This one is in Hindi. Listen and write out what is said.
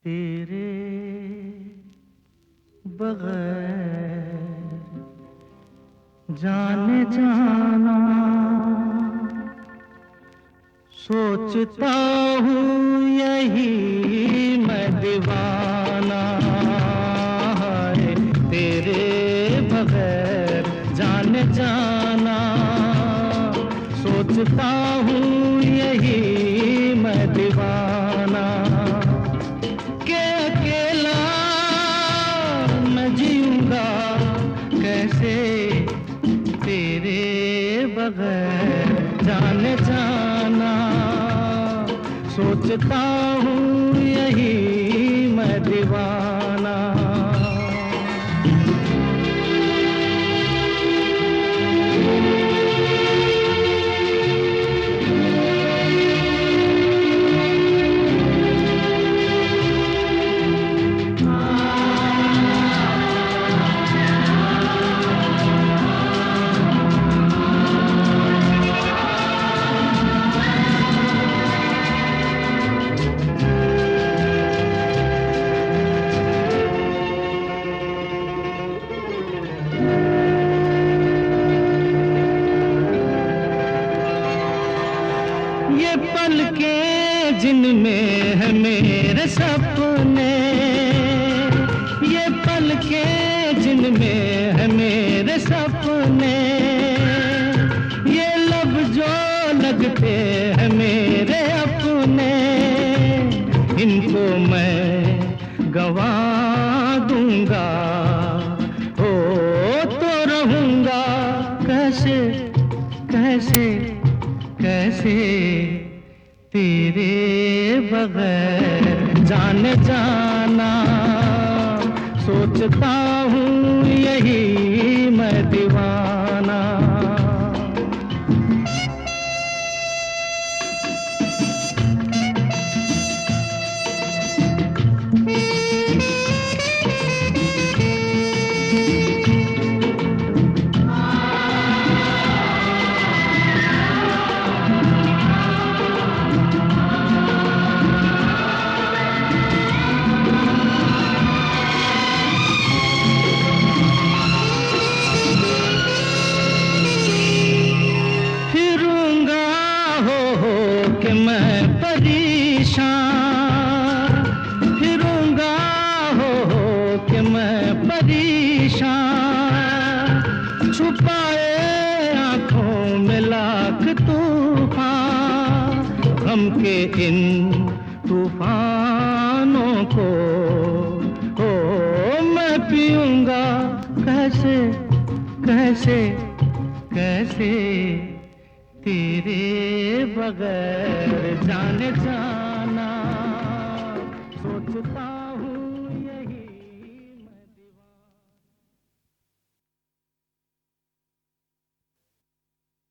तेरे बगैर जाने जाना सोचता हूँ यही मैं दीवाना है। तेरे बगैर जाने जाना सोचता हूँ यही मैं दीवाना के अकेला मैं जीऊंगा कैसे तेरे बगैर जाने जाना सोचता हूँ यही मैं दीवाना। ये पलकें जिनमें है मेरे सपने, ये पलकें जिनमें है मेरे सपने, ये लब जो लगते हैं मेरे अपने, इनको मैं गवा दूंगा हो तो रहूंगा कैसे कैसे कैसे तेरे बगैर जाने जाना सोचता हूँ यही मैं दीवाना। कि मैं परेशान फिरूंगा हो कि मैं परेशान, छुपाए आंखों में लाख तूफान, गम के इन तूफानों को हो मैं पीऊंगा कैसे कैसे कैसे तेरे बगैर जाने जाना सोचता